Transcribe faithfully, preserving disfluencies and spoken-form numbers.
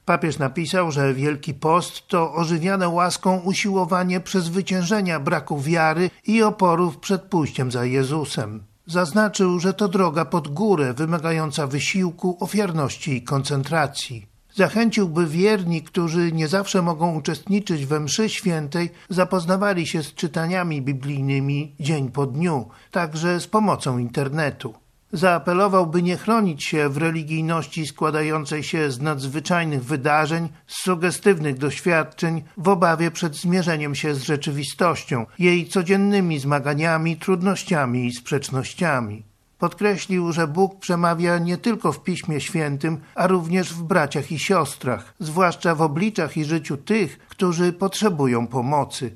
Papież napisał, że Wielki Post to ożywiane łaską usiłowanie przezwyciężenia braku wiary i oporów przed pójściem za Jezusem. Zaznaczył, że to droga pod górę wymagająca wysiłku, ofiarności i koncentracji. Zachęciłby wierni, którzy nie zawsze mogą uczestniczyć we mszy świętej, zapoznawali się z czytaniami biblijnymi dzień po dniu, także z pomocą internetu. Zaapelował, by nie chronić się w religijności składającej się z nadzwyczajnych wydarzeń, z sugestywnych doświadczeń, w obawie przed zmierzeniem się z rzeczywistością, jej codziennymi zmaganiami, trudnościami i sprzecznościami. Podkreślił, że Bóg przemawia nie tylko w Piśmie Świętym, a również w braciach i siostrach, zwłaszcza w obliczach i życiu tych, którzy potrzebują pomocy.